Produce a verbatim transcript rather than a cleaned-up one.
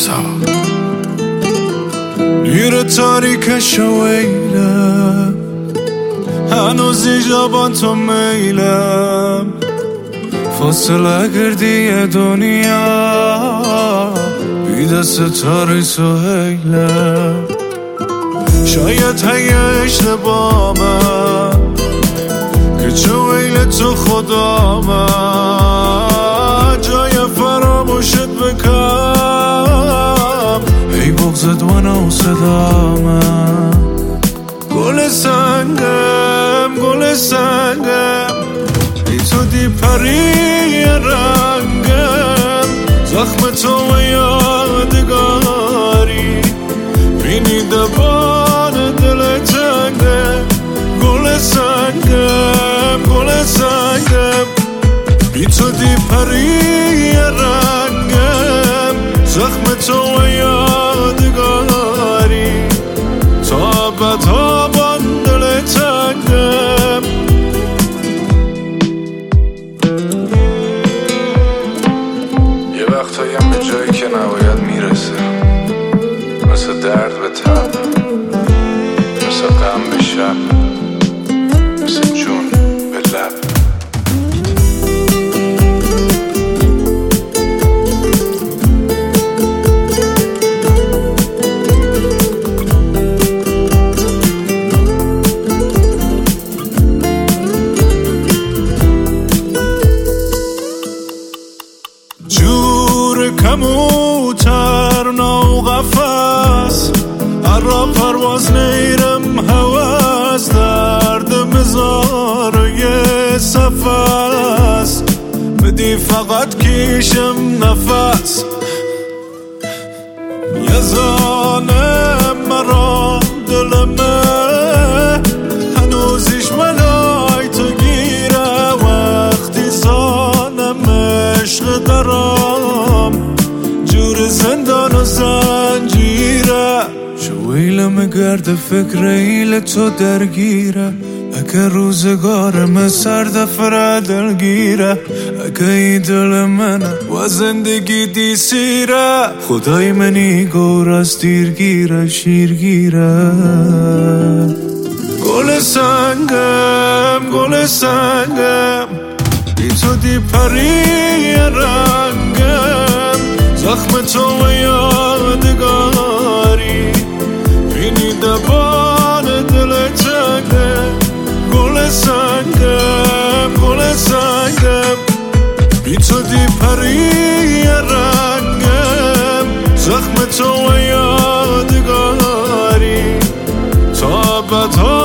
رضا نیر تاریکش ویلم هنوز ایجابان تو میلم فاصله گردی دنیا بی دست تاری سهیلم شاید هی اشتباهمم که چه ویل تو خدامم جای فراموشت بکم ای بغزت و صدامم گل سنگم گل سنگم ای تو دی پری رنگم زخم تو و یادگاری بینی دبان دل تنگم گل سنگم گل سنگم بی تو دی پری رنگم زخم تو و یادگاری تا ابدها بان دل تنگم یه وقتاییم به جایی که نباید میرسه مثل درد به تب مثل غم به شب مثل جون به لب جور کموتر نو قفص ارا پرواز نیرم هواز درد مزار و یه صفص بدی فقط کیشم نفس یزانم مرا دلمه هنوزیش ملای تو گیره وقتی زانم عشق درام جور زندان و زنجیره شویلم گرد فکر ایل تو درگیره اگه روزگارم سرد فره دلگیره اگه ای دل منه و زندگی دی سیره خدای منی گور از دیرگیره شیرگیره گل سنگم گل سنگم بی تو دی پری رنگم زخم تو و یادگاری بینی دبان دل تنگم گل سنگم گل سنگم بی تو دی پری رنگم زخم تو و یادگاری تا ابدها